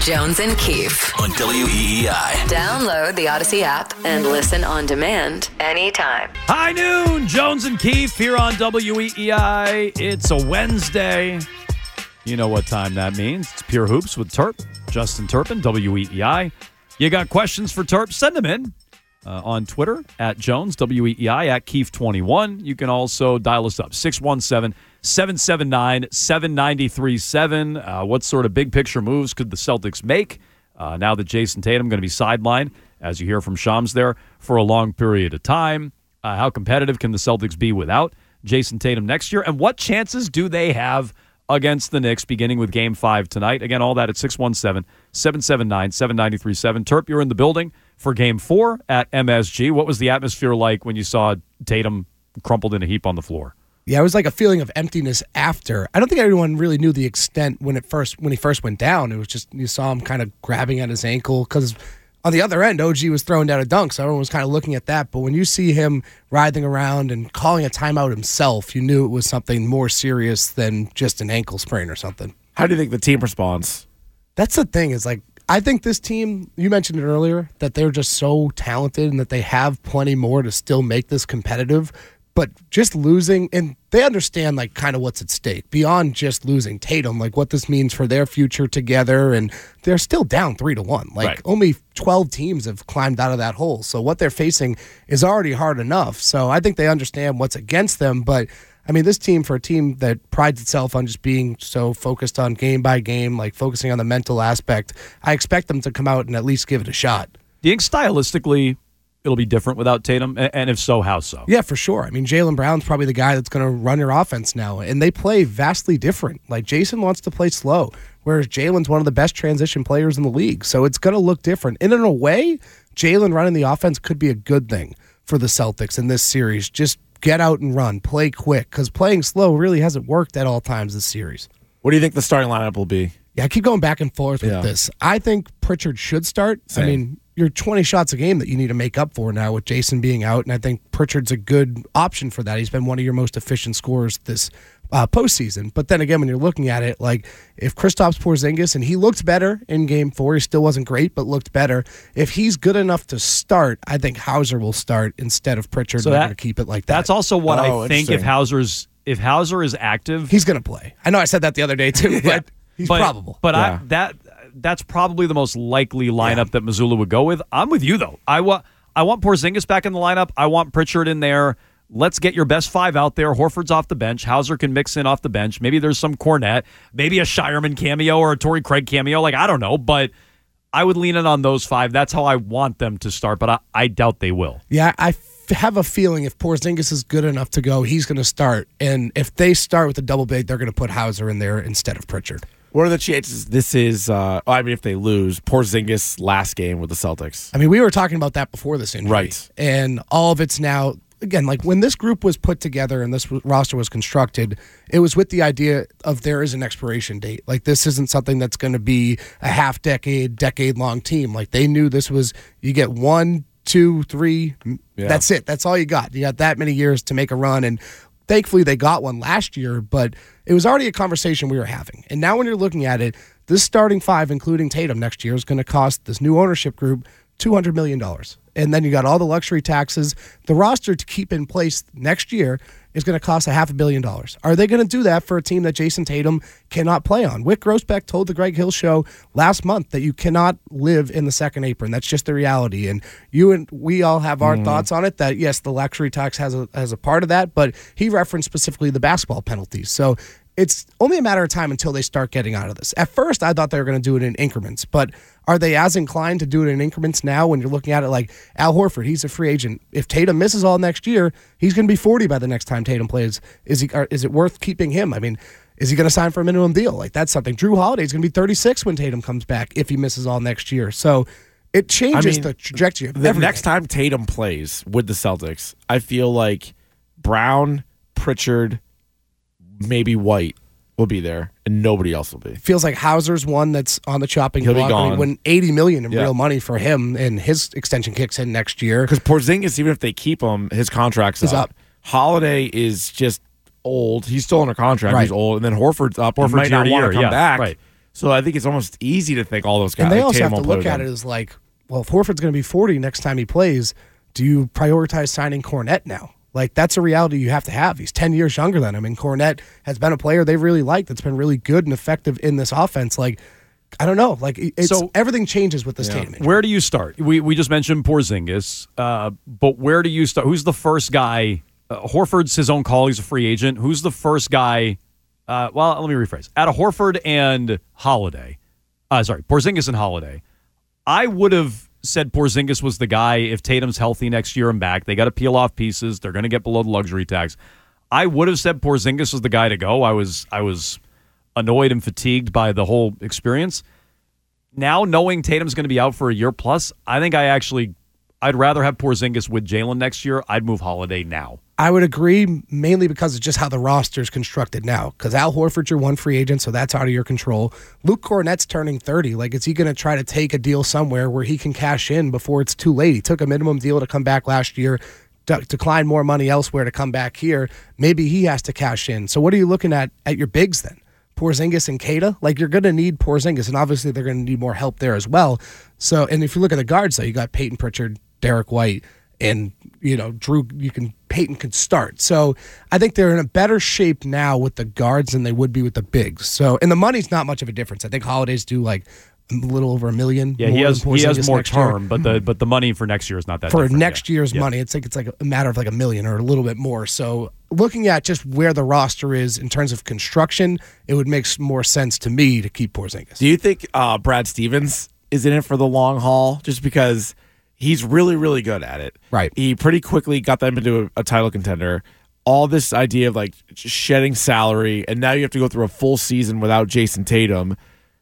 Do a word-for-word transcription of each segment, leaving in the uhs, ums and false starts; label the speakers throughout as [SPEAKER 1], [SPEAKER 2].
[SPEAKER 1] Jones and Keefe
[SPEAKER 2] on W E E I.
[SPEAKER 1] Download the Odyssey app and listen on demand anytime.
[SPEAKER 3] High noon, Jones and Keefe here on W E E I. It's a Wednesday. You know what time that means. It's Pure Hoops with Terp, Justin Turpin, W E E I. You got questions for Terp? Send them in uh, on Twitter, at Jones, W E E I, at Keefe twenty-one. You can also dial us up, six one seven, seven seven nine, seven nine three seven. Uh, what sort of big picture moves could the Celtics make uh, now that Jason Tatum going to be sidelined, as you hear from Shams there, for a long period of time? Uh, how competitive can the Celtics be without Jason Tatum next year? And what chances do they have against the Knicks beginning with Game five tonight? Again, all that at six one seven, seven seven nine, seven nine three seven. Terp, you're in the building for Game four at M S G. What was the atmosphere like when you saw Tatum crumpled in a heap on the floor?
[SPEAKER 4] Yeah, it was like a feeling of emptiness after. I don't think anyone really knew the extent when it first when he first went down. It was just you saw him kind of grabbing at his ankle because on the other end, O G was throwing down a dunk, so everyone was kind of looking at that. But when you see him writhing around and calling a timeout himself, you knew it was something more serious than just an ankle sprain or something.
[SPEAKER 5] How do you think the team responds?
[SPEAKER 4] That's the thing is like I think this team, you mentioned it earlier, that they're just so talented and that they have plenty more to still make this competitive. But just losing, and they understand like kind of what's at stake beyond just losing Tatum, like what this means for their future together. And they're still down three to one. Like
[SPEAKER 5] right.
[SPEAKER 4] Only twelve teams have climbed out of that hole. So what they're facing is already hard enough. So I think they understand what's against them. But I mean, this team, for a team that prides itself on just being so focused on game by game, like focusing on the mental aspect, I expect them to come out and at least give it a shot.
[SPEAKER 3] Do you think stylistically it'll be different without Tatum? And if so, how so?
[SPEAKER 4] Yeah, for sure. I mean, Jaylen Brown's probably the guy that's going to run your offense now, and they play vastly different. Like, Jason wants to play slow, whereas Jaylen's one of the best transition players in the league, so it's going to look different. And in a way, Jaylen running the offense could be a good thing for the Celtics in this series. Just get out and run, play quick, because playing slow really hasn't worked at all times this series.
[SPEAKER 5] What do you think the starting lineup will be?
[SPEAKER 4] Yeah, I keep going back and forth with
[SPEAKER 5] Yeah.
[SPEAKER 4] this. I think Pritchard should start.
[SPEAKER 5] Same.
[SPEAKER 4] I mean, you're twenty shots a game that you need to make up for now with Jason being out, and I think Pritchard's a good option for that. He's been one of your most efficient scorers this uh, postseason. But then again, when you're looking at it, like if Kristaps Porzingis, and he looked better in Game Four, he still wasn't great, but looked better. If he's good enough to start, I think Hauser will start instead of Pritchard.
[SPEAKER 3] So
[SPEAKER 4] They're
[SPEAKER 3] that-
[SPEAKER 4] going to keep it like that.
[SPEAKER 3] That's also what
[SPEAKER 5] Oh,
[SPEAKER 3] I think if
[SPEAKER 5] interesting.
[SPEAKER 3] Hauser's if Hauser is active.
[SPEAKER 4] He's going to play. I know I said that the other day too, but he's
[SPEAKER 3] but,
[SPEAKER 4] probable.
[SPEAKER 3] But
[SPEAKER 5] Yeah.
[SPEAKER 3] I, that that's probably the most likely lineup that Missoula would go with. I'm with you though. I want I want Porzingis back in the lineup. I want Pritchard in there. Let's get your best five out there. Horford's off the bench. Hauser can mix in off the bench. Maybe there's some Cornette. Maybe a Shireman cameo or a Torrey Craig cameo. Like, I don't know. But I would lean in on those five. That's how I want them to start. But I, I doubt they will.
[SPEAKER 4] Yeah, I f- have a feeling if Porzingis is good enough to go, he's going to start. And if they start with a double big, they're going to put Hauser in there instead of Pritchard.
[SPEAKER 5] What are the chances this is, uh, I mean, if they lose, Porzingis' last game with the Celtics?
[SPEAKER 4] I mean, we were talking about that before this injury.
[SPEAKER 5] Right.
[SPEAKER 4] And all of it's now, again, like when this group was put together and this w- roster was constructed, it was with the idea of there is an expiration date. Like, this isn't something that's going to be a half decade, decade long team. Like, they knew this was, you get one, two, three,
[SPEAKER 5] Yeah.
[SPEAKER 4] that's it. That's all you got. You got that many years to make a run. And thankfully, they got one last year, but it was already a conversation we were having. And now when you're looking at it, this starting five, including Tatum next year, is going to cost this new ownership group two hundred million dollars. And then you got all the luxury taxes. The roster to keep in place next year is going to cost a half a billion dollars. Are they going to do that for a team that Jason Tatum cannot play on? Wick Grossbeck told the Greg Hill Show last month that you cannot live in the second apron. That's just the reality. And you and we all have our mm. thoughts on it, that yes, the luxury tax has a, has a part of that, but he referenced specifically the basketball penalties. So it's only a matter of time until they start getting out of this. At first, I thought they were going to do it in increments, but are they as inclined to do it in increments now when you're looking at it like Al Horford? He's a free agent. If Tatum misses all next year, he's going to be forty by the next time Tatum plays. Is he? Is it worth keeping him? I mean, is he going to sign for a minimum deal? Like, that's something. Drew Holiday's going to be thirty-six when Tatum comes back if he misses all next year. So it changes
[SPEAKER 5] I mean,
[SPEAKER 4] the trajectory of
[SPEAKER 5] the
[SPEAKER 4] everything.
[SPEAKER 5] next time Tatum plays with the Celtics, I feel like Brown, Pritchard, maybe White will be there, and nobody else will be.
[SPEAKER 4] Feels like Hauser's one that's on the chopping
[SPEAKER 5] He'll be
[SPEAKER 4] block. I mean,
[SPEAKER 5] gone.
[SPEAKER 4] when eighty million dollars in
[SPEAKER 5] Yeah.
[SPEAKER 4] real money for him, and his extension kicks in next year.
[SPEAKER 5] Because Porzingis, even if they keep him, his contract's
[SPEAKER 4] He's
[SPEAKER 5] up.
[SPEAKER 4] up.
[SPEAKER 5] Holiday is just old. He's still under contract.
[SPEAKER 4] Right.
[SPEAKER 5] He's old. And then Horford's up.
[SPEAKER 3] Horford's
[SPEAKER 5] He might not
[SPEAKER 3] year to
[SPEAKER 5] want
[SPEAKER 3] year,
[SPEAKER 5] to come
[SPEAKER 3] yeah,
[SPEAKER 5] back.
[SPEAKER 3] right.
[SPEAKER 5] So I think it's almost easy to think all those guys.
[SPEAKER 4] And they
[SPEAKER 5] like
[SPEAKER 4] also
[SPEAKER 5] Tatum
[SPEAKER 4] have to
[SPEAKER 5] won't
[SPEAKER 4] look
[SPEAKER 5] play
[SPEAKER 4] at
[SPEAKER 5] with
[SPEAKER 4] it
[SPEAKER 5] them.
[SPEAKER 4] as like, well, if Horford's going to be forty next time he plays, do you prioritize signing Cornette now? Like, that's a reality you have to have. He's ten years younger than him, and Cornette has been a player they've really liked that's been really good and effective in this offense. Like, I don't know. Like, it's,
[SPEAKER 3] So-
[SPEAKER 4] everything changes with this
[SPEAKER 5] Yeah.
[SPEAKER 4] Tatum injury.
[SPEAKER 3] Where do you start? We we just mentioned Porzingis, uh, but where do you start? Who's the first guy? Uh, Horford's his own call. He's a free agent. Who's the first guy? Uh, well, let me rephrase. Out of Horford and Holiday, uh, sorry, Porzingis and Holiday, I would have said Porzingis was the guy if Tatum's healthy next year and back. They got to peel off pieces. They're going to get below the luxury tax. I would have said Porzingis was the guy to go. I was I was annoyed and fatigued by the whole experience. Now, knowing Tatum's going to be out for a year plus, I think I actually, I'd rather have Porzingis with Jalen next year. I'd move Holiday now.
[SPEAKER 4] I would agree, mainly because it's just how the roster is constructed now. Because Al Horford's your one free agent, so that's out of your control. Luke Cornette's turning thirty. Like, is he going to try to take a deal somewhere where he can cash in before it's too late? He took a minimum deal to come back last year, de- declined more money elsewhere to come back here. Maybe he has to cash in. So what are you looking at at your bigs then? Porzingis and Keita? Like, you're going to need Porzingis, and obviously they're going to need more help there as well. So, and if you look at the guards, though, you got Peyton Pritchard, Derek White, and, you know, Drew, you can, Peyton can start. So I think they're in a better shape now with the guards than they would be with the bigs. So, and the money's not much of a difference. I think Holidays do like a little over a million.
[SPEAKER 3] Yeah,
[SPEAKER 4] more
[SPEAKER 3] he has
[SPEAKER 4] than
[SPEAKER 3] he has
[SPEAKER 4] Porzingis
[SPEAKER 3] more
[SPEAKER 4] next year.
[SPEAKER 3] term, but the but the money for next year is not that
[SPEAKER 4] For
[SPEAKER 3] different.
[SPEAKER 4] next
[SPEAKER 3] Yeah.
[SPEAKER 4] year's
[SPEAKER 3] Yeah.
[SPEAKER 4] money, it's like it's like a matter of like a million or a little bit more. So looking at just where the roster is in terms of construction, it would make s- more sense to me to keep Porzingis.
[SPEAKER 5] Do you think uh, Brad Stevens is in it for the long haul just because he's really, really good at it?
[SPEAKER 4] Right.
[SPEAKER 5] He pretty quickly got them into a, a title contender. All this idea of like just shedding salary, and now you have to go through a full season without Jason Tatum.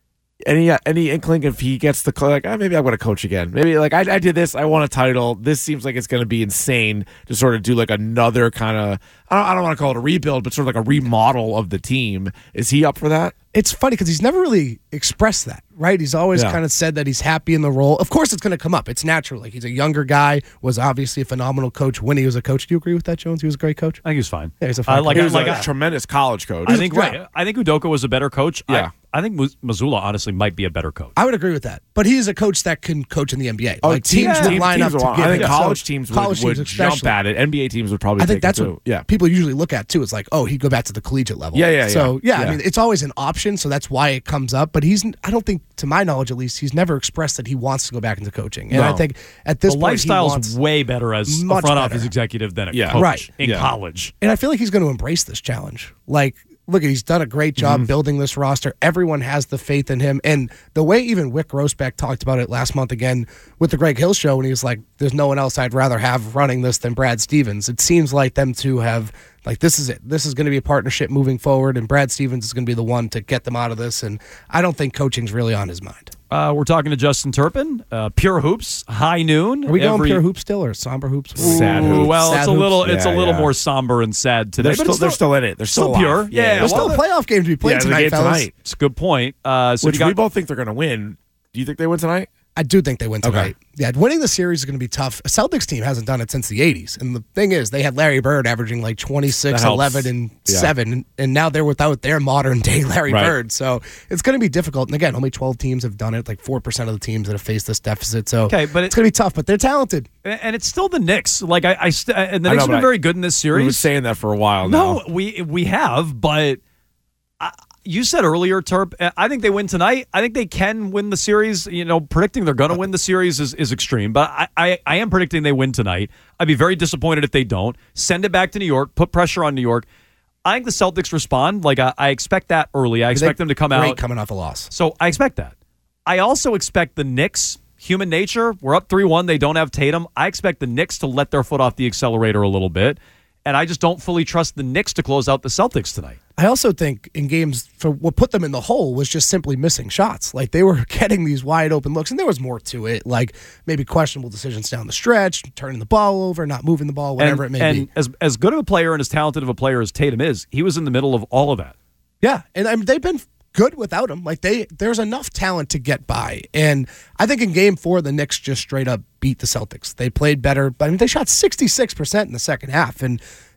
[SPEAKER 5] Any any inkling if he gets the like, oh, maybe I'm going to coach again. Maybe like I, I did this, I won a title. This seems like it's going to be insane to sort of do like another kind of I don't, I don't want to call it a rebuild, but sort of like a remodel of the team. Is he up for that?
[SPEAKER 4] It's funny because he's never really expressed that, right? He's always
[SPEAKER 5] Yeah.
[SPEAKER 4] kind of said that he's happy in the role. Of course, it's going to come up. It's natural. Like, he's a younger guy, was obviously a phenomenal coach when he was a coach. Do you agree with that, Jones? He was a great coach.
[SPEAKER 3] I think he's fine.
[SPEAKER 4] Yeah, he's a
[SPEAKER 3] I
[SPEAKER 4] fine
[SPEAKER 3] like
[SPEAKER 5] He
[SPEAKER 4] coach.
[SPEAKER 5] was
[SPEAKER 3] like
[SPEAKER 5] a
[SPEAKER 3] I,
[SPEAKER 5] tremendous college coach.
[SPEAKER 3] I think
[SPEAKER 4] great.
[SPEAKER 3] I think Udoka was a better coach.
[SPEAKER 5] Yeah.
[SPEAKER 3] I, I think Muz- Missoula honestly might be a better coach.
[SPEAKER 4] I would agree with that. But he's a coach that can coach in the N B A.
[SPEAKER 5] Oh,
[SPEAKER 4] like, teams would
[SPEAKER 5] teams-
[SPEAKER 4] line
[SPEAKER 5] teams
[SPEAKER 4] up to
[SPEAKER 5] would-
[SPEAKER 4] give
[SPEAKER 5] I think
[SPEAKER 4] him.
[SPEAKER 5] college
[SPEAKER 4] So
[SPEAKER 5] teams would,
[SPEAKER 4] college
[SPEAKER 5] would
[SPEAKER 4] teams
[SPEAKER 5] jump
[SPEAKER 4] especially.
[SPEAKER 5] at it. N B A teams would probably
[SPEAKER 4] I think
[SPEAKER 5] take
[SPEAKER 4] that's
[SPEAKER 5] it
[SPEAKER 4] what
[SPEAKER 5] too. Yeah.
[SPEAKER 4] people usually look at too. It's like, oh, he'd go back to the collegiate level.
[SPEAKER 5] Yeah, yeah,
[SPEAKER 4] So
[SPEAKER 5] yeah.
[SPEAKER 4] yeah, I
[SPEAKER 5] Yeah.
[SPEAKER 4] mean, it's always an option. So that's why it comes up. But he's, I don't think, to my knowledge at least, he's never expressed that he wants to go back into coaching. And
[SPEAKER 5] No.
[SPEAKER 4] I think at this
[SPEAKER 3] The
[SPEAKER 4] point, he
[SPEAKER 3] lifestyle's
[SPEAKER 4] wants,
[SPEAKER 3] way better as a
[SPEAKER 4] Much
[SPEAKER 3] front
[SPEAKER 4] better.
[SPEAKER 3] office executive than a
[SPEAKER 5] Yeah.
[SPEAKER 3] coach
[SPEAKER 4] Right.
[SPEAKER 3] in
[SPEAKER 5] Yeah.
[SPEAKER 3] college.
[SPEAKER 4] and I feel like he's going to embrace this challenge. Like, look, he's done a great job
[SPEAKER 5] Mm-hmm.
[SPEAKER 4] building this roster. Everyone has the faith in him. And the way even Wick Grossbeck talked about it last month again with the Greg Hill show, and he was like, there's no one else I'd rather have running this than Brad Stevens. It seems like them two have, like, this is it. This is going to be a partnership moving forward, and Brad Stevens is going to be the one to get them out of this. And I don't think coaching's really on his mind.
[SPEAKER 3] Uh, we're talking to Justin Turpin, uh, Pure Hoops, high noon.
[SPEAKER 4] Are we going
[SPEAKER 3] every-
[SPEAKER 4] pure hoop still or somber hoops?
[SPEAKER 5] Sad
[SPEAKER 3] Ooh,
[SPEAKER 5] hoops.
[SPEAKER 3] Well,
[SPEAKER 4] Sad
[SPEAKER 3] it's a
[SPEAKER 4] hoops.
[SPEAKER 3] little, it's a
[SPEAKER 5] Yeah,
[SPEAKER 3] little
[SPEAKER 5] yeah.
[SPEAKER 3] more somber and sad today.
[SPEAKER 5] They're
[SPEAKER 3] but
[SPEAKER 5] still,
[SPEAKER 3] it's
[SPEAKER 5] they're still in it. They're still,
[SPEAKER 3] still pure.
[SPEAKER 5] alive.
[SPEAKER 3] Yeah,
[SPEAKER 4] There's
[SPEAKER 3] well,
[SPEAKER 4] still a playoff game to be played
[SPEAKER 5] Yeah, there's a
[SPEAKER 4] tonight,
[SPEAKER 5] game
[SPEAKER 4] fellas.
[SPEAKER 5] tonight.
[SPEAKER 3] It's a good point. Uh, so
[SPEAKER 5] Which
[SPEAKER 3] we got,
[SPEAKER 5] we both think they're going to win. Do you think they win tonight?
[SPEAKER 4] I do think they win
[SPEAKER 5] Okay.
[SPEAKER 4] tonight. Yeah, winning the series is going to be tough. A Celtics team hasn't done it since the eighties. And the thing is, they had Larry Bird averaging like twenty-six,
[SPEAKER 5] That helps.
[SPEAKER 4] eleven, and
[SPEAKER 5] Yeah.
[SPEAKER 4] seven. And, and now they're without their modern day Larry
[SPEAKER 5] Right.
[SPEAKER 4] Bird. So it's going to be difficult. And again, only twelve teams have done it, like four percent of the teams that have faced this deficit. So
[SPEAKER 3] Okay, but it-
[SPEAKER 4] it's going to be tough, but they're talented.
[SPEAKER 3] and it's still the Knicks. Like I, I st- and the
[SPEAKER 5] I
[SPEAKER 3] Knicks
[SPEAKER 5] know,
[SPEAKER 3] have been
[SPEAKER 5] but
[SPEAKER 3] very good in this
[SPEAKER 5] We've been
[SPEAKER 3] series.
[SPEAKER 5] saying that for a while
[SPEAKER 3] No,
[SPEAKER 5] now.
[SPEAKER 3] we we have, but I, you said earlier, Terp. I think they win tonight. I think they can win the series. You know, predicting they're going to win the series is, is extreme, but I, I I am predicting they win tonight. I'd be very disappointed if they don't. Send it back to New York. Put pressure on New York. I think the Celtics respond. Like I, I expect that early. I expect them to come
[SPEAKER 4] Great
[SPEAKER 3] out.
[SPEAKER 4] coming off a loss.
[SPEAKER 3] So I expect that. I also expect the Knicks. Human nature. We're up three one. They don't have Tatum. I expect the Knicks to let their foot off the accelerator a little bit. And I just don't fully trust the Knicks to close out the Celtics tonight.
[SPEAKER 4] I also think in games, for what put them in the hole was just simply missing shots. Like, they were getting these wide open looks, and there was more to it, like maybe questionable decisions down the stretch, turning the ball over, not moving the ball, whatever
[SPEAKER 3] and,
[SPEAKER 4] it may
[SPEAKER 3] and
[SPEAKER 4] be.
[SPEAKER 3] as as good of a player and as talented of a player as Tatum is, he was in the middle of all of that.
[SPEAKER 4] Yeah, and I mean, they've been good without him. Like, they, there's enough talent to get by. And I think in game four, the Knicks just straight up beat the Celtics. They played better, but I mean, they shot sixty-six percent in the second half. And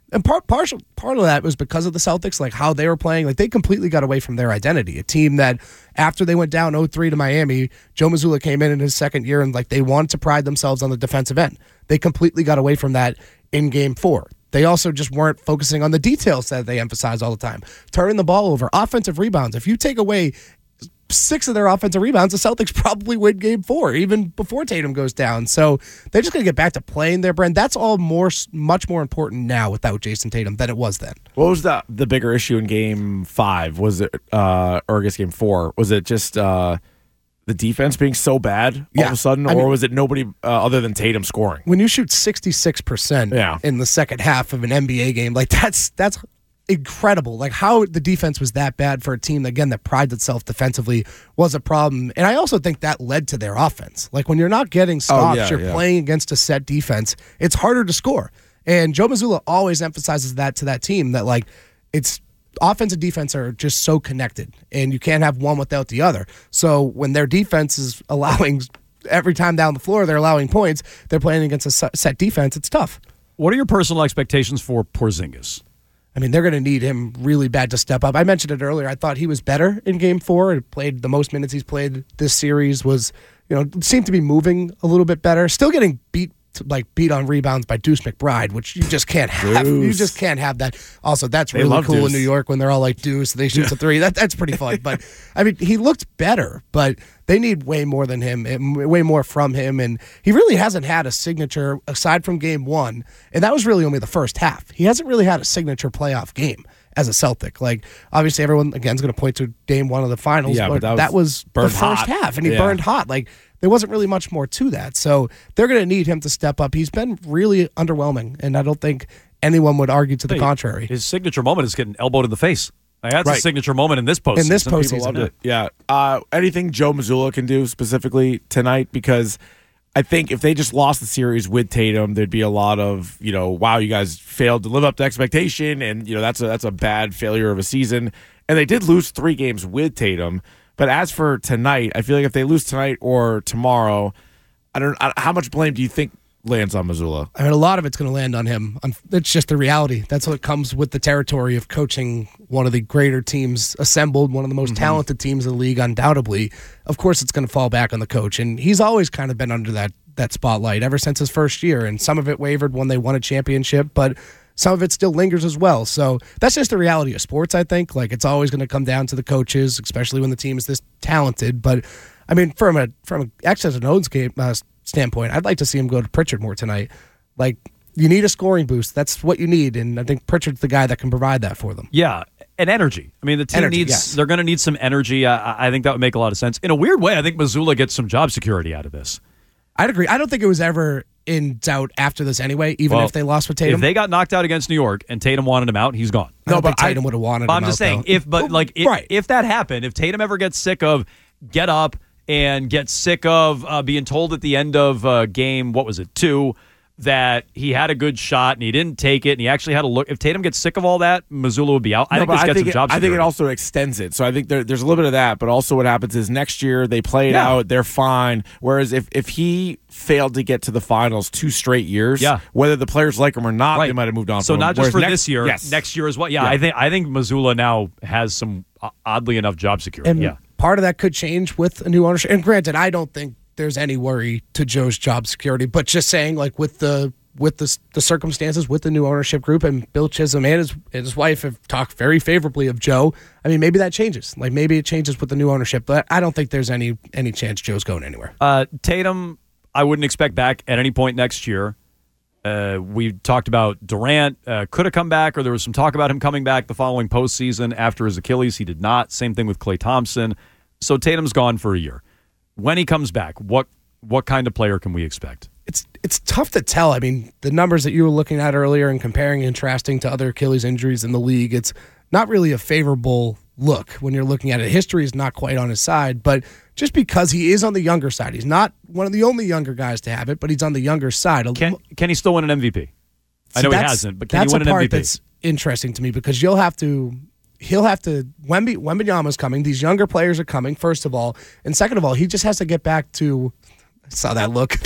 [SPEAKER 4] And part partial part of that was because of the Celtics, like how they were playing. Like they completely got away from their identity. A team that after they went down oh three to Miami, Joe Mazzulla came in in his second year and like they wanted to pride themselves on the defensive end. They completely got away from that in game four. They also just weren't focusing on the details that they emphasize all the time. Turning the ball over, offensive rebounds. If you take away six of their offensive rebounds, the Celtics probably win game four, even before Tatum goes down. So they're just going to get back to playing their brand. That's all more, much more important now without Jason Tatum than it was then.
[SPEAKER 5] What was the the bigger issue in game five? Was it, uh, or I guess game four? Was it just uh, the defense being so bad all
[SPEAKER 4] Yeah.
[SPEAKER 5] of a sudden,
[SPEAKER 4] I
[SPEAKER 5] or
[SPEAKER 4] mean-
[SPEAKER 5] was it nobody uh, other than Tatum scoring?
[SPEAKER 4] When you shoot sixty-six percent
[SPEAKER 5] Yeah.
[SPEAKER 4] in the second half of an N B A game, like that's that's incredible. Like how the defense was that bad for a team, again, that prides itself defensively was a problem. And I also think that led to their offense. Like when you're not getting stops,
[SPEAKER 5] yeah,
[SPEAKER 4] you're
[SPEAKER 5] yeah.
[SPEAKER 4] playing against a set defense, it's harder to score. And Joe Mazzulla always emphasizes that to that team, that like it's offense and defense are just so connected and you can't have one without the other. So when their defense is allowing every time down the floor, they're allowing points, they're playing against a se- set defense, it's tough.
[SPEAKER 3] What are your personal expectations for Porzingis?
[SPEAKER 4] I mean, they're going to need him really bad to step up. I mentioned it earlier. I thought he was better in game four. He played the most minutes he's played this series, was, you know, seemed to be moving a little bit better. Still getting beat like beat on rebounds by Deuce McBride, which you just can't have. You
[SPEAKER 5] Deuce.
[SPEAKER 4] just can't have that. Also, that's
[SPEAKER 5] They
[SPEAKER 4] really
[SPEAKER 5] love
[SPEAKER 4] cool
[SPEAKER 5] Deuce.
[SPEAKER 4] in New York when they're all like Deuce, they shoot a three. That that's pretty fun. But I mean, he looked better, but they need way more than him, and way more from him. And he really hasn't had a signature aside from game one, and that was really only the first half. He hasn't really had a signature playoff game as a Celtic. Like, obviously, everyone, again, is going to point to game one of the finals,
[SPEAKER 5] Yeah,
[SPEAKER 4] but,
[SPEAKER 5] but that
[SPEAKER 4] that
[SPEAKER 5] was
[SPEAKER 4] was, the
[SPEAKER 5] burned
[SPEAKER 4] first
[SPEAKER 5] hot.
[SPEAKER 4] half, and he
[SPEAKER 5] Yeah.
[SPEAKER 4] burned hot. Like, there wasn't really much more to that. So they're going to need him to step up. He's been really underwhelming, and I don't think anyone would argue to the
[SPEAKER 3] Hey,
[SPEAKER 4] contrary.
[SPEAKER 3] His signature moment is getting elbowed in the face. Like, that's a
[SPEAKER 5] Right.
[SPEAKER 3] signature moment in this postseason.
[SPEAKER 4] In this
[SPEAKER 3] People
[SPEAKER 4] postseason.
[SPEAKER 3] loved it.
[SPEAKER 5] Yeah. Uh, anything Joe Mazzulla can do specifically tonight, because I think if they just lost the series with Tatum, there'd be a lot of, you know, wow, you guys failed to live up to expectation, and you know that's a that's a bad failure of a season. And they did lose three games with Tatum. But as for tonight, I feel like if they lose tonight or tomorrow, I don't. I, how much blame do you think lands on Mazzulla?
[SPEAKER 4] I mean, a lot of it's going to land on him. Um, It's just the reality. That's what comes with the territory of coaching one of the greater teams assembled, one of the most talented teams in the league, undoubtedly. Of course, it's going to fall back on the coach, and he's always kind of been under that that spotlight ever since his first year. And some of it wavered when they won a championship, but some of it still lingers as well. So that's just the reality of sports, I think. Like, it's always going to come down to the coaches, especially when the team is this talented. But I mean, from a from an X's and O's game uh, standpoint, I'd like to see him go to Pritchard more tonight. Like, you need a scoring boost. That's what you need, and I think Pritchard's the guy that can provide that for them.
[SPEAKER 3] Yeah, and energy. I mean, the team
[SPEAKER 4] Energy,
[SPEAKER 3] needs,
[SPEAKER 4] yes.
[SPEAKER 3] they're going to need some energy. I, I think that would make a lot of sense. In a weird way, I think Mazzulla gets some job security out of this.
[SPEAKER 4] I'd agree. I don't think it was ever in doubt after this anyway, even
[SPEAKER 3] Well,
[SPEAKER 4] if they lost with Tatum.
[SPEAKER 3] If they got knocked out against New York and Tatum wanted him out, he's gone.
[SPEAKER 4] I don't
[SPEAKER 5] No,
[SPEAKER 4] think
[SPEAKER 5] but I-
[SPEAKER 4] Tatum would have wanted
[SPEAKER 3] But
[SPEAKER 4] him
[SPEAKER 3] I'm just
[SPEAKER 4] out,
[SPEAKER 3] saying,
[SPEAKER 4] though.
[SPEAKER 3] if but like if,
[SPEAKER 4] right.
[SPEAKER 3] if that happened, if Tatum ever gets sick of get up and gets sick of uh, being told at the end of uh, game, what was it, two, that he had a good shot and he didn't take it and he actually had a look. If Tatum gets sick of all that, Mazzulla would be out. I
[SPEAKER 5] No,
[SPEAKER 3] think
[SPEAKER 5] but
[SPEAKER 3] this gets him
[SPEAKER 5] it,
[SPEAKER 3] job
[SPEAKER 5] I think
[SPEAKER 3] security.
[SPEAKER 5] it also extends it. So I think there, there's a little bit of that, but also what happens is next year they play it
[SPEAKER 3] Yeah.
[SPEAKER 5] out, they're fine. Whereas if, if he failed to get to the finals two straight years,
[SPEAKER 3] Yeah.
[SPEAKER 5] whether the players like him or not,
[SPEAKER 3] Right.
[SPEAKER 5] they might have moved on.
[SPEAKER 3] So
[SPEAKER 5] from
[SPEAKER 3] not
[SPEAKER 5] him.
[SPEAKER 3] just
[SPEAKER 5] Whereas
[SPEAKER 3] for
[SPEAKER 5] next-
[SPEAKER 3] this year,
[SPEAKER 5] yes.
[SPEAKER 3] next year as well. Yeah,
[SPEAKER 5] Yeah.
[SPEAKER 3] I think I think Mazzulla now has some uh, oddly enough job security.
[SPEAKER 4] And
[SPEAKER 3] yeah.
[SPEAKER 4] part of that could change with a new ownership. And granted, I don't think there's any worry to Joe's job security, but just saying, like, with the with the, the circumstances with the new ownership group, and Bill Chisholm and his, and his wife have talked very favorably of Joe. I mean, maybe that changes. Like, maybe it changes with the new ownership, but I don't think there's any any chance Joe's going anywhere.
[SPEAKER 3] Uh, Tatum, I wouldn't expect back at any point next year. Uh, we talked about Durant uh, could have come back, or there was some talk about him coming back the following postseason after his Achilles. He did not. Same thing with Klay Thompson. So Tatum's gone for a year. When he comes back, what what kind of player can we expect?
[SPEAKER 4] It's it's tough to tell. I mean, the numbers that you were looking at earlier and comparing and contrasting to other Achilles injuries in the league, it's not really a favorable look when you're looking at it. History is not quite on his side, but just because he is on the younger side, he's not one of the only younger guys to have it, but he's on the younger side.
[SPEAKER 3] Can can he still win an M V P? I
[SPEAKER 4] See,
[SPEAKER 3] know he
[SPEAKER 4] that's-
[SPEAKER 3] hasn't, but can
[SPEAKER 4] that's
[SPEAKER 3] he win
[SPEAKER 4] a
[SPEAKER 3] an
[SPEAKER 4] part
[SPEAKER 3] M V P?
[SPEAKER 4] that's interesting to me, because you'll have to, he'll have to. Wemby, Wembanyama's coming. These younger players are coming. First of all, and second of all, he just has to get back to Saw that look.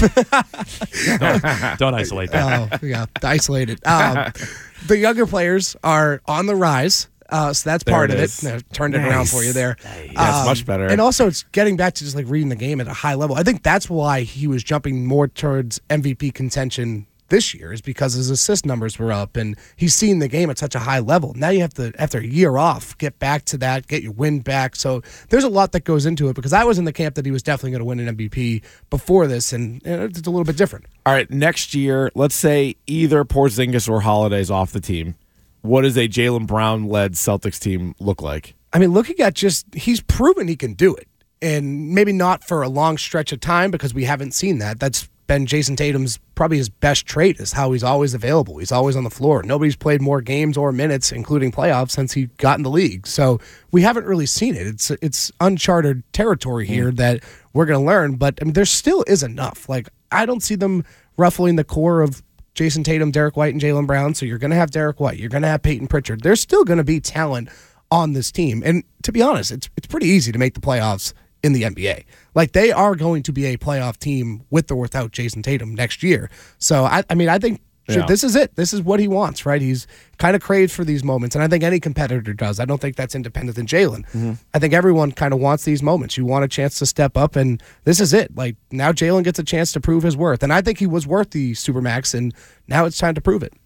[SPEAKER 3] don't, don't isolate that.
[SPEAKER 4] Oh, yeah, isolated. Um, the younger players are on the rise. Uh, so that's
[SPEAKER 5] There
[SPEAKER 4] part
[SPEAKER 5] it
[SPEAKER 4] of it.
[SPEAKER 5] is.
[SPEAKER 4] No, turned it around for you there.
[SPEAKER 5] That's much better.
[SPEAKER 4] And also, it's getting back to just like reading the game at a high level. I think that's why he was jumping more towards M V P contention this year, is because his assist numbers were up and he's seen the game at such a high level. Now you have to, after a year off, get back to that, get your win back. So there's a lot that goes into it, because I was in the camp that he was definitely going to win an M V P before this, and you know, it's a little bit different.
[SPEAKER 5] All right, next year, let's say either Porzingis or Holiday's off the team. What does a Jaylen Brown-led Celtics team look like?
[SPEAKER 4] I mean, looking at just, he's proven he can do it. And maybe not for a long stretch of time, because we haven't seen that. That's been Jason Tatum's probably his best trait, is how he's always available. He's always on the floor. Nobody's played more games or minutes, including playoffs, since he got in the league. So we haven't really seen it. It's it's uncharted territory here mm. that we're going to learn. But I mean, there still is enough. Like, I don't see them ruffling the core of Jason Tatum, Derek White, and Jaylen Brown. So you're going to have Derek White. You're going to have Peyton Pritchard. There's still going to be talent on this team. And to be honest, it's it's pretty easy to make the playoffs in the N B A. Like, they are going to be a playoff team with or without Jason Tatum next year. So, I, I mean, I think shit,
[SPEAKER 5] yeah.
[SPEAKER 4] this is it. This is what he wants, right? He's kind of craved for these moments, and I think any competitor does. I don't think that's independent than Jaylen. Mm-hmm. I think everyone kind of wants these moments. You want a chance to step up, and this is it. Like, now Jaylen gets a chance to prove his worth, and I think he was worth the Supermax, and now it's time to prove it.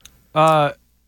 [SPEAKER 3] Uh,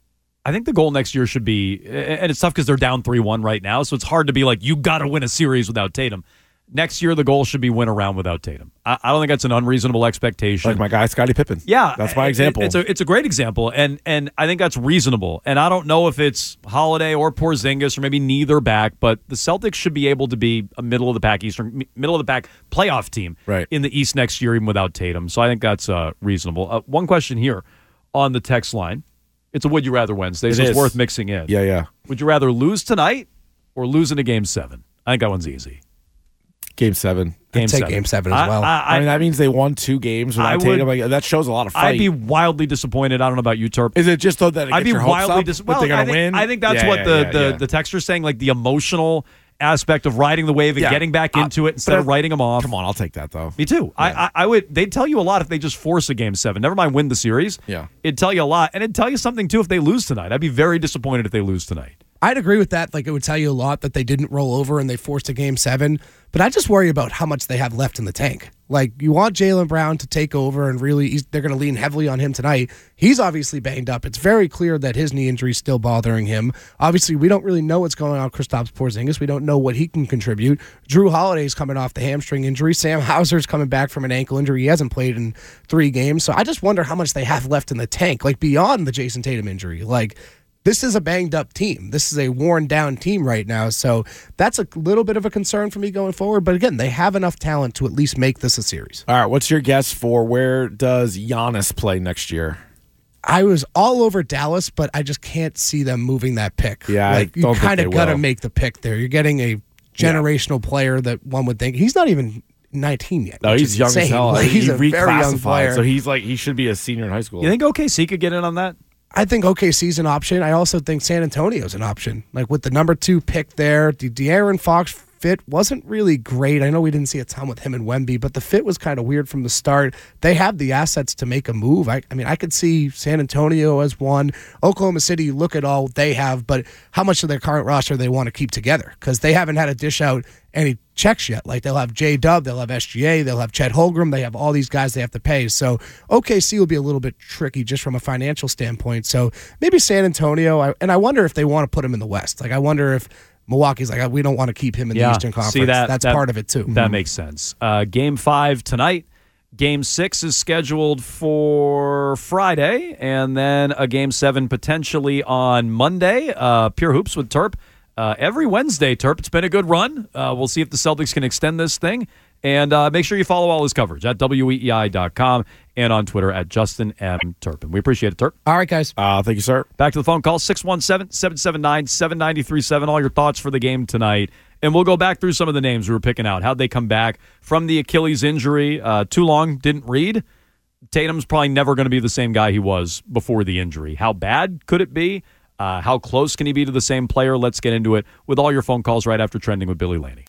[SPEAKER 3] I think the goal next year should be, and it's tough because they're down three one right now, so it's hard to be like, you got to win a series without Tatum. Next year, the goal should be win a round without Tatum. I, I don't think that's an unreasonable expectation.
[SPEAKER 5] Like my guy, Scottie Pippen.
[SPEAKER 3] Yeah.
[SPEAKER 5] That's my example.
[SPEAKER 3] It, it's, a, it's a great example, and and I think that's reasonable. And I don't know if it's Holiday or Porzingis or maybe neither back, but the Celtics should be able to be a middle-of-the-pack Eastern, middle-of-the-pack playoff team
[SPEAKER 5] right.
[SPEAKER 3] in the East next year, even without Tatum. So I think that's uh, reasonable. Uh, one question here on the text line. It's a Would You Rather Wednesday, so
[SPEAKER 5] it
[SPEAKER 3] it's worth mixing in.
[SPEAKER 5] Yeah, yeah.
[SPEAKER 3] Would you rather lose tonight or lose in a game seven? I think that one's easy.
[SPEAKER 5] Game seven.
[SPEAKER 3] Game
[SPEAKER 4] I'd take
[SPEAKER 3] seven.
[SPEAKER 4] game seven as well.
[SPEAKER 3] I, I,
[SPEAKER 5] I mean, that means they won two games without
[SPEAKER 3] I would-
[SPEAKER 5] Tatum. Like, that shows a lot of fight.
[SPEAKER 3] I'd be wildly disappointed. I don't know about you, Terp.
[SPEAKER 5] Is it just though that it
[SPEAKER 3] I'd
[SPEAKER 5] gets
[SPEAKER 3] be
[SPEAKER 5] your hopes
[SPEAKER 3] wildly
[SPEAKER 5] up
[SPEAKER 3] disappointed.
[SPEAKER 5] that
[SPEAKER 3] Well,
[SPEAKER 5] they're
[SPEAKER 3] I
[SPEAKER 5] going to
[SPEAKER 3] think,
[SPEAKER 5] win?
[SPEAKER 3] I think that's
[SPEAKER 5] Yeah,
[SPEAKER 3] what
[SPEAKER 5] yeah,
[SPEAKER 3] the,
[SPEAKER 5] yeah,
[SPEAKER 3] the,
[SPEAKER 5] yeah.
[SPEAKER 3] the texter's saying, like the emotional aspect of riding the wave and
[SPEAKER 5] Yeah.
[SPEAKER 3] getting back
[SPEAKER 5] Uh,
[SPEAKER 3] into it instead
[SPEAKER 5] but
[SPEAKER 3] of writing them off.
[SPEAKER 5] Come on, I'll take that though.
[SPEAKER 3] Me too. I, I I would. They'd tell you a lot if they just force a game seven. Never mind win the series.
[SPEAKER 5] Yeah.
[SPEAKER 3] It'd tell you a lot, and it'd tell you something too if they lose tonight. I'd be very disappointed if they lose tonight.
[SPEAKER 4] I'd agree with that. Like, it would tell you a lot that they didn't roll over and they forced a game seven. But I just worry about how much they have left in the tank. Like, you want Jaylen Brown to take over, and really, he's, they're going to lean heavily on him tonight. He's obviously banged up. It's very clear that his knee injury is still bothering him. Obviously, we don't really know what's going on with Kristaps Porzingis. We don't know what he can contribute. Drew Holiday's coming off the hamstring injury. Sam Hauser's coming back from an ankle injury. He hasn't played in three games. So I just wonder how much they have left in the tank, like beyond the Jason Tatum injury. Like, this is a banged-up team. This is a worn-down team right now, so that's a little bit of a concern for me going forward. But again, they have enough talent to at least make this a series.
[SPEAKER 5] All right, what's your guess for where does Giannis play next year?
[SPEAKER 4] I was all over Dallas, but I just can't see them moving that pick.
[SPEAKER 5] Yeah,
[SPEAKER 4] like,
[SPEAKER 5] I don't
[SPEAKER 4] you
[SPEAKER 5] think
[SPEAKER 4] kind
[SPEAKER 5] they
[SPEAKER 4] of got to
[SPEAKER 5] will.
[SPEAKER 4] make the pick there. You're getting a generational yeah. player that one would think. He's not even nineteen yet.
[SPEAKER 5] No, he's young
[SPEAKER 4] insane.
[SPEAKER 5] as hell.
[SPEAKER 4] Like, he's
[SPEAKER 5] he
[SPEAKER 4] a very young
[SPEAKER 5] reclassified,
[SPEAKER 4] player.
[SPEAKER 5] so he's like he should be a senior in high school.
[SPEAKER 3] You think O K C could get in on that?
[SPEAKER 4] I think O K C's an option. I also think San Antonio's an option. Like, with the number two pick there, the De'Aaron Fox fit wasn't really great. I know we didn't see a ton with him and Wemby, but the fit was kind of weird from the start. They have the assets to make a move. I, I mean, I could see San Antonio as one. Oklahoma City, look at all they have, but how much of their current roster they want to keep together, because they haven't had to dish out any checks yet. Like, they'll have J-Dub, they'll have S G A, they'll have Chet Holmgren, they have all these guys they have to pay. So O K C will be a little bit tricky just from a financial standpoint. So maybe San Antonio, I, and I wonder if they want to put him in the West. Like, I wonder if Milwaukee's like, we don't want to keep him in
[SPEAKER 3] Yeah.
[SPEAKER 4] the Eastern Conference.
[SPEAKER 3] See, that,
[SPEAKER 4] That's
[SPEAKER 3] that-
[SPEAKER 4] part of it too.
[SPEAKER 3] That makes sense. Uh, game five tonight. Game six is scheduled for Friday, and then a game seven potentially on Monday. Uh, Pure Hoops with Terp. Uh, every Wednesday, Terp. It's been a good run. Uh, we'll see if the Celtics can extend this thing. And uh, make sure you follow all his coverage at W E E I dot com and on Twitter at Justin M. Turpin. We appreciate it, Terp.
[SPEAKER 4] All right, guys.
[SPEAKER 5] Uh, thank you, sir.
[SPEAKER 3] Back to the phone call, six one seven, seven seven nine, seven nine three seven. All your thoughts for the game tonight. And we'll go back through some of the names we were picking out. How'd they come back from the Achilles injury? Uh, too long, didn't read. Tatum's probably never going to be the same guy he was before the injury. How bad could it be? Uh, how close can he be to the same player? Let's get into it with all your phone calls right after Trending with Billy Laney.